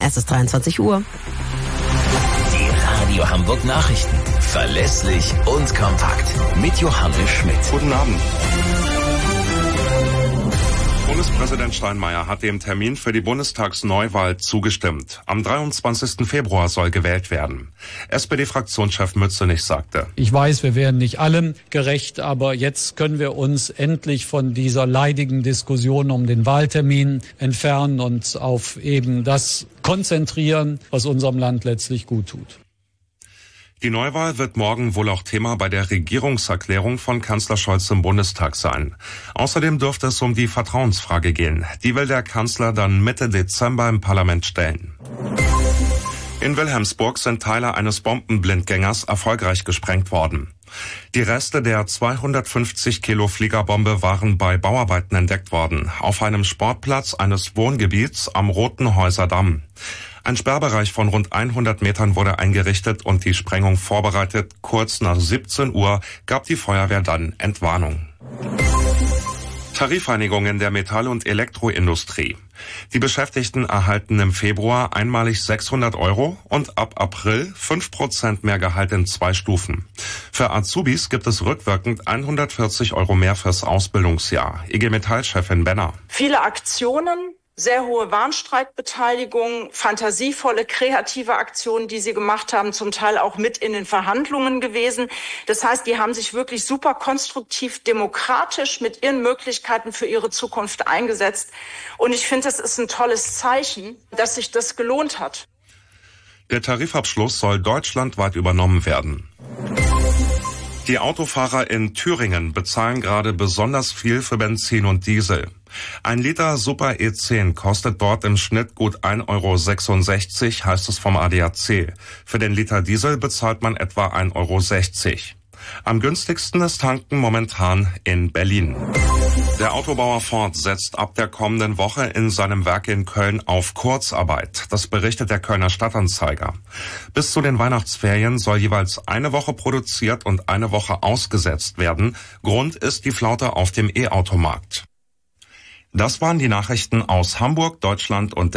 Es ist 23 Uhr. Die Radio Hamburg Nachrichten. Verlässlich und kompakt. Mit Johannes Schmidt. Guten Abend. Bundespräsident Steinmeier hat dem Termin für die Bundestagsneuwahl zugestimmt. Am 23. Februar soll gewählt werden. SPD-Fraktionschef Mützenich sagte: Ich weiß, wir werden nicht allem gerecht, aber jetzt können wir uns endlich von dieser leidigen Diskussion um den Wahltermin entfernen und auf eben das konzentrieren, was unserem Land letztlich gut tut. Die Neuwahl wird morgen wohl auch Thema bei der Regierungserklärung von Kanzler Scholz im Bundestag sein. Außerdem dürfte es um die Vertrauensfrage gehen. Die will der Kanzler dann Mitte Dezember im Parlament stellen. In Wilhelmsburg sind Teile eines Bombenblindgängers erfolgreich gesprengt worden. Die Reste der 250 Kilo Fliegerbombe waren bei Bauarbeiten entdeckt worden, auf einem Sportplatz eines Wohngebiets am Rotenhäuser Damm. Ein Sperrbereich von rund 100 Metern wurde eingerichtet und die Sprengung vorbereitet. Kurz nach 17 Uhr gab die Feuerwehr dann Entwarnung. Tarifeinigungen der Metall- und Elektroindustrie. Die Beschäftigten erhalten im Februar einmalig 600 € und ab April 5% mehr Gehalt in 2 Stufen. Für Azubis gibt es rückwirkend 140 € mehr fürs Ausbildungsjahr. IG Metall-Chefin Benner. Viele Aktionen, sehr hohe Warnstreikbeteiligung, fantasievolle, kreative Aktionen, die sie gemacht haben, zum Teil auch mit in den Verhandlungen gewesen. Das heißt, die haben sich wirklich super konstruktiv, demokratisch mit ihren Möglichkeiten für ihre Zukunft eingesetzt. Und ich finde, das ist ein tolles Zeichen, dass sich das gelohnt hat. Der Tarifabschluss soll deutschlandweit übernommen werden. Die Autofahrer in Thüringen bezahlen gerade besonders viel für Benzin und Diesel. Ein Liter Super E10 kostet dort im Schnitt gut 1,66 €, heißt es vom ADAC. Für den Liter Diesel bezahlt man etwa 1,60 €. Am günstigsten ist Tanken momentan in Berlin. Der Autobauer Ford setzt ab der kommenden Woche in seinem Werk in Köln auf Kurzarbeit. Das berichtet der Kölner Stadtanzeiger. Bis zu den Weihnachtsferien soll jeweils eine Woche produziert und eine Woche ausgesetzt werden. Grund ist die Flaute auf dem E-Automarkt. Das waren die Nachrichten aus Hamburg, Deutschland und